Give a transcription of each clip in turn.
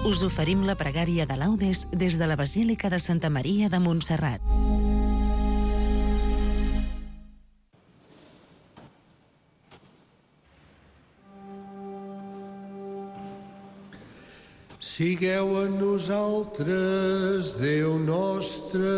us oferim la pregària de laudes des de la Basílica de Santa Maria de Montserrat. Sigueu en nosaltres, Déu nostre.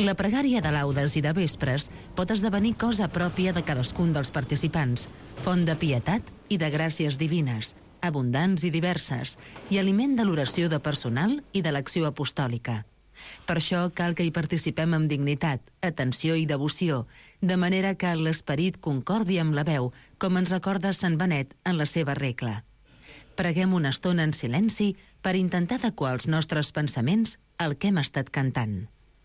La pregària de laudes i de vespres pot esdevenir cosa pròpia de cadascun dels participants, font de pietat i de gràcies divines, abundants i diverses, i aliment de l'oració de personal i de l'acció apostòlica. Per això cal que hi participem amb dignitat, atenció i devoció, de manera que l'esperit concordi amb la veu, com ens recorda Sant Benet en la seva regla. Preguem una estona en silenci per intentar adequar els nostres pensaments al que hem estat cantant.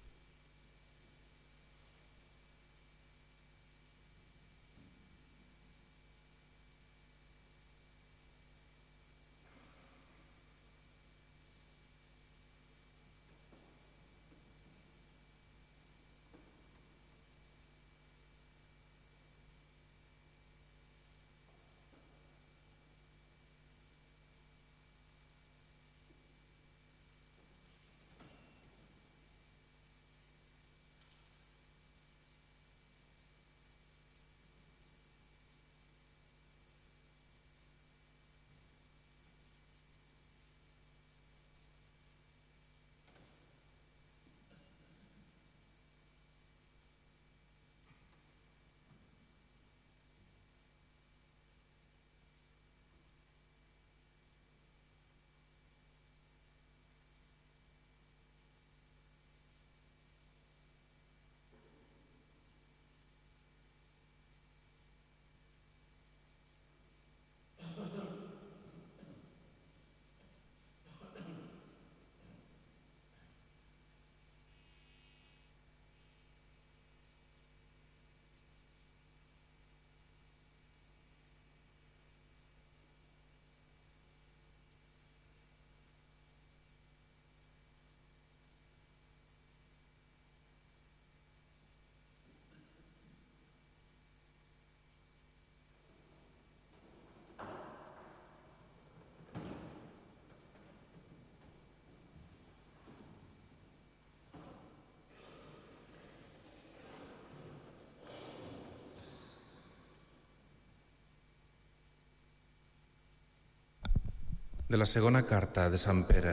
De la segona carta de Sant Pere.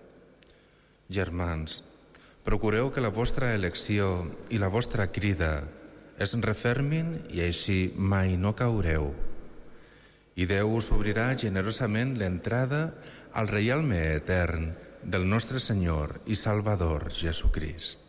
Germans, procureu que la vostra elecció i la vostra crida es refermin i així mai no caureu. I Déu us obrirà generosament l'entrada al reialme etern del nostre Senyor i Salvador Jesucrist.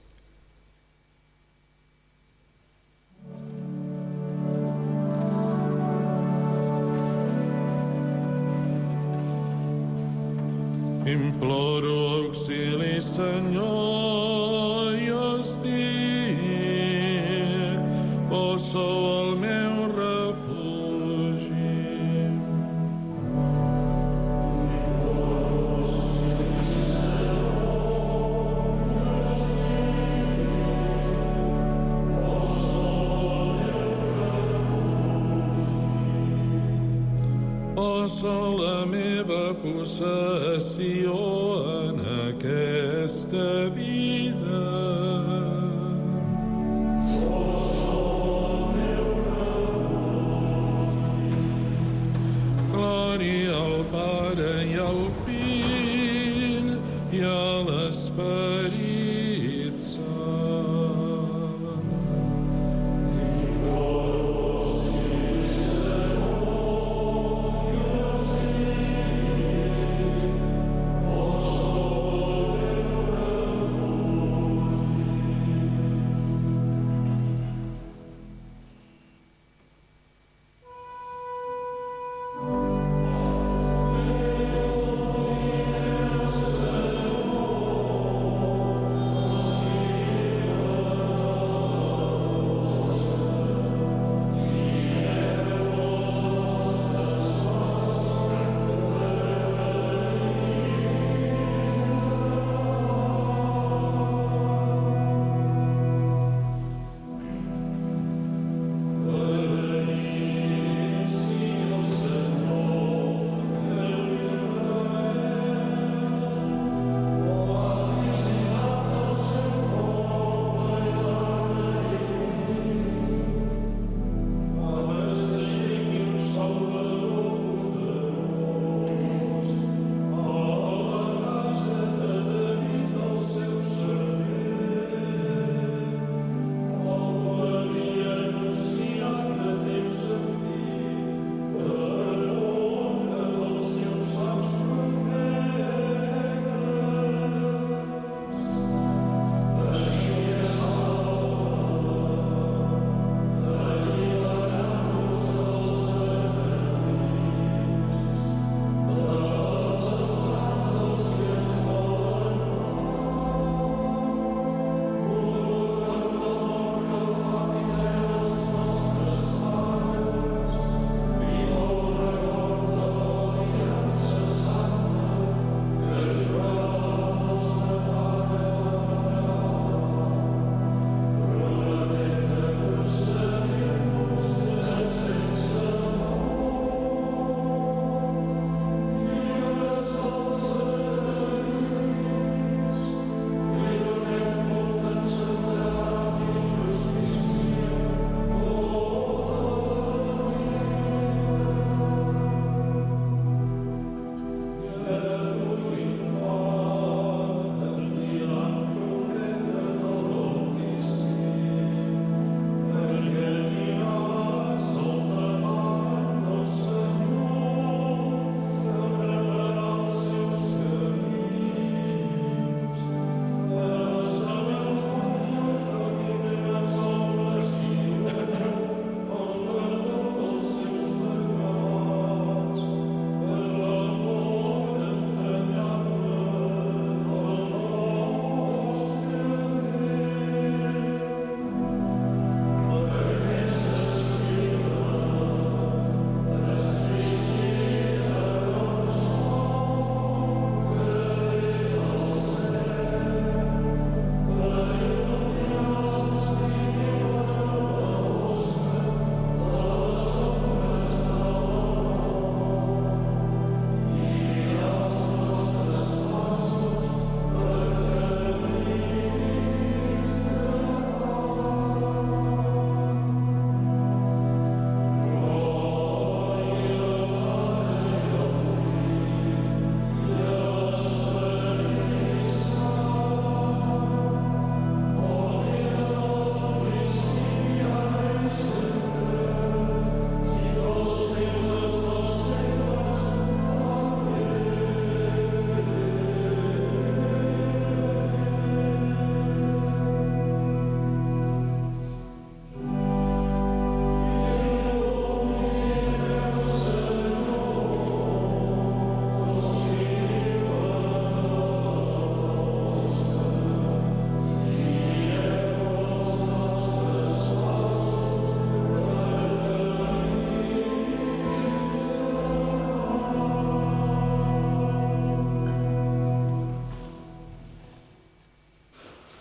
Imploro auxili, Senyor, i us dic, vos sou el meu refugi. Vos sou la meva possessió en aquesta vida. Vos sou el meu refugi. Glòria al Pare i al Fill i a l'Esperit Sant.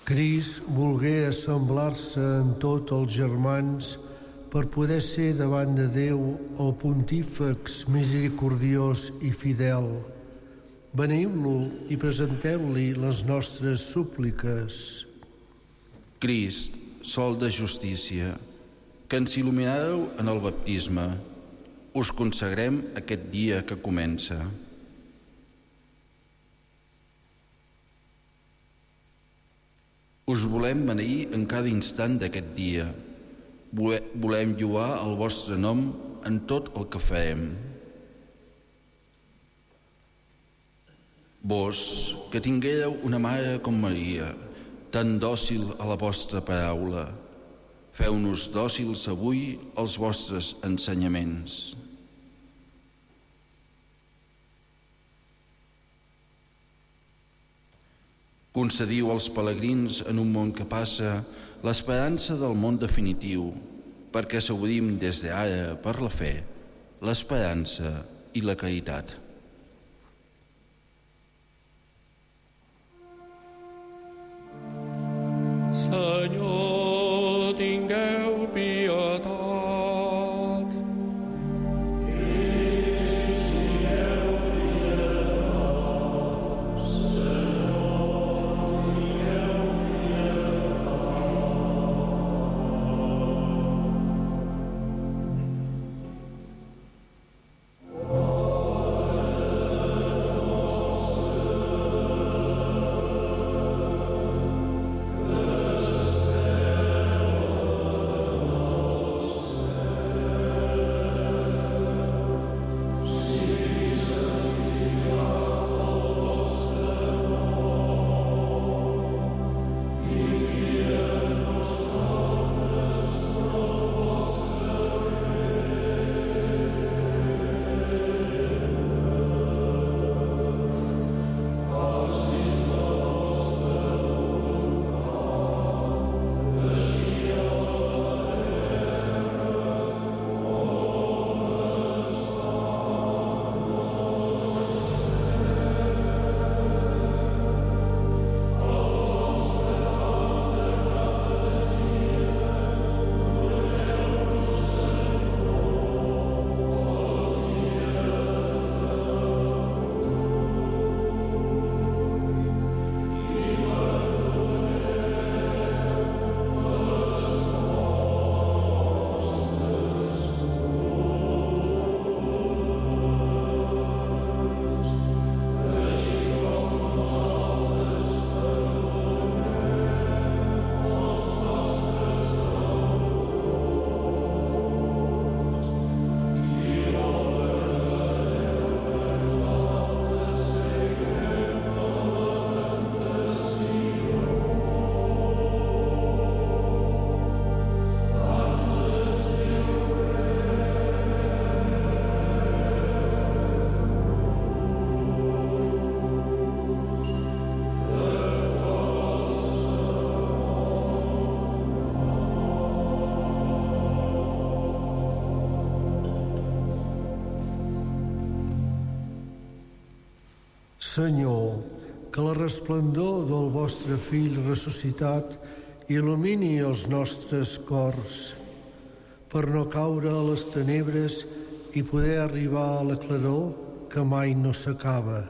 Crist volgué assemblar-se en tots els germans per poder ser davant de Déu el pontífex misericordiós i fidel. Beneïu-lo i presenteu-li les nostres súpliques. Crist, sol de justícia, que ens il·luminàreu en el baptisme, us consagrem aquest dia que comença. Us volem beneir en cada instant d'aquest dia. Volem lloar el vostre nom en tot el que farem. Vos, que tinguéreu una mare com Maria, tan dòcil a la vostra paraula, feu-nos dòcils avui als vostres ensenyaments. Concediu als pelegrins en un món que passa l'esperança del món definitiu, perquè assegurim des d'ara per la fe, l'esperança i la caritat. Senyor, tingueu pietat. Senyor, que la resplendor del vostre Fill ressuscitat il·lumini els nostres cors per no caure a les tenebres i poder arribar a la claror que mai no s'acaba.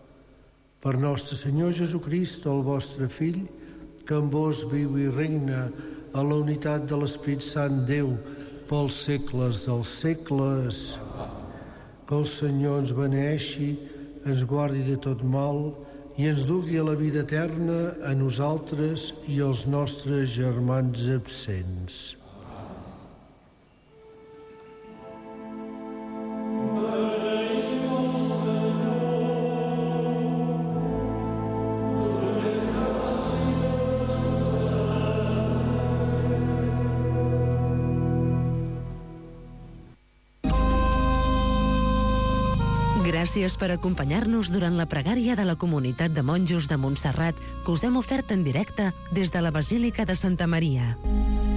Per nostre Senyor Jesucrist, el vostre Fill, que amb vos viu i regna a la unitat de l'Espírit Sant Déu pels segles dels segles. Que el Senyor ens beneeixi, ens guardi de tot mal i ens dugui a la vida eterna a nosaltres i als nostres germans absents. Gràcies per acompanyar-nos durant la pregària de la Comunitat de Monjos de Montserrat que us hem ofert en directe des de la Basílica de Santa Maria.